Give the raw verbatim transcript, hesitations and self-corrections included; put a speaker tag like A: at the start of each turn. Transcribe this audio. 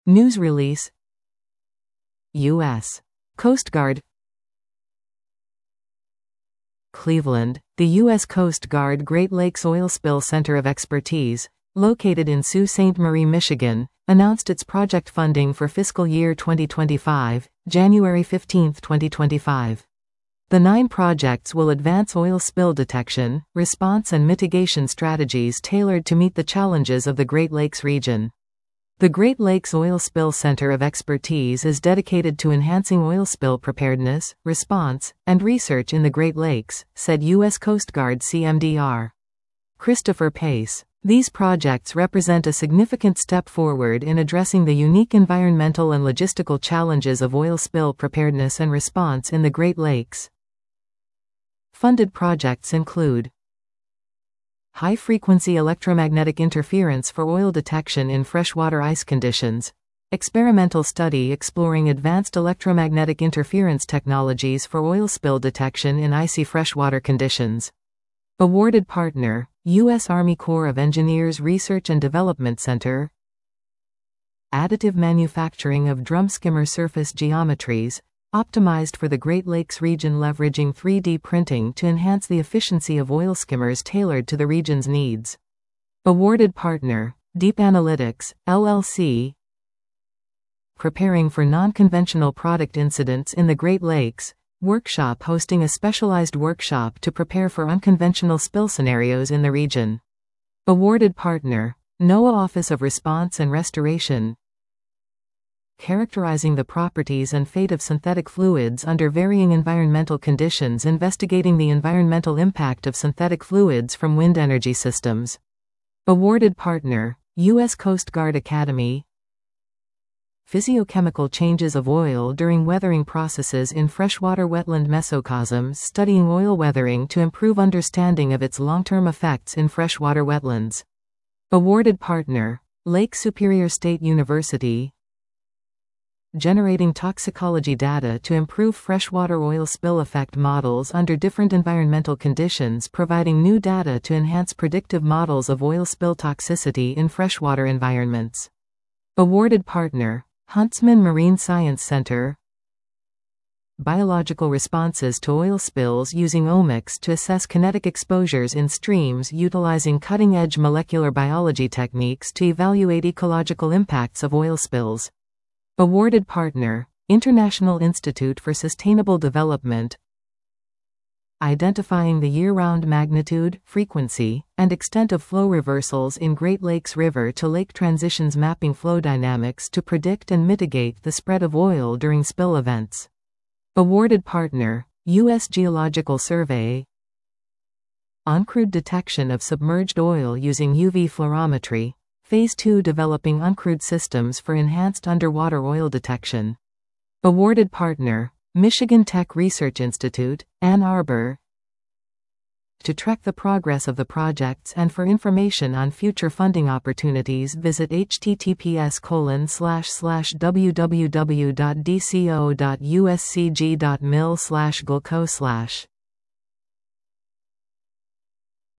A: News release. U S Coast Guard. Cleveland, the U S Coast Guard Great Lakes Oil Spill Center of Expertise, located in Sault Ste. Marie, Michigan, announced its project funding for fiscal year twenty twenty-five, January fifteenth, twenty twenty-five. The nine projects will advance oil spill detection, response and mitigation strategies tailored to meet the challenges of the Great Lakes region. The Great Lakes Oil Spill Center of Expertise is dedicated to enhancing oil spill preparedness, response, and research in the Great Lakes, said U S Coast Guard C M D R Christopher Pace. These projects represent a significant step forward in addressing the unique environmental and logistical challenges of oil spill preparedness and response in the Great Lakes. Funded projects include high-frequency electromagnetic interference for oil detection in freshwater ice conditions, experimental study exploring advanced electromagnetic interference technologies for oil spill detection in icy freshwater conditions. Awarded partner, U S Army Corps of Engineers Research and Development Center. Additive manufacturing of drum skimmer surface geometries, optimized for the Great Lakes region, leveraging three D printing to enhance the efficiency of oil skimmers tailored to the region's needs. Awarded partner, Deep Analytics, L L C. Preparing for non-conventional product incidents in the Great Lakes, workshop hosting a specialized workshop to prepare for unconventional spill scenarios in the region. Awarded partner, NOAA Office of Response and Restoration. Characterizing the properties and fate of synthetic fluids under varying environmental conditions, investigating the environmental impact of synthetic fluids from wind energy systems. Awarded partner, U S Coast Guard Academy. Physiochemical changes of oil during weathering processes in freshwater wetland mesocosms, studying oil weathering to improve understanding of its long-term effects in freshwater wetlands. Awarded partner, Lake Superior State University. Generating toxicology data to improve freshwater oil spill effect models under different environmental conditions, providing new data to enhance predictive models of oil spill toxicity in freshwater environments. Awarded partner, Huntsman Marine Science Center. Biological responses to oil spills using omics to assess kinetic exposures in streams, utilizing cutting-edge molecular biology techniques to evaluate ecological impacts of oil spills. Awarded partner, International Institute for Sustainable Development. Identifying the year-round magnitude, frequency, and extent of flow reversals in Great Lakes River to Lake transitions, mapping flow dynamics to predict and mitigate the spread of oil during spill events. Awarded partner, U S Geological Survey. Uncrewed detection of submerged oil using U V fluorometry. Phase two, developing uncrewed systems for enhanced underwater oil detection. Awarded partner, Michigan Tech Research Institute, Ann Arbor. To track the progress of the projects and for information on future funding opportunities, visit h t t p s colon slash slash w w w dot d c o dot u s c g dot mil slash glco slash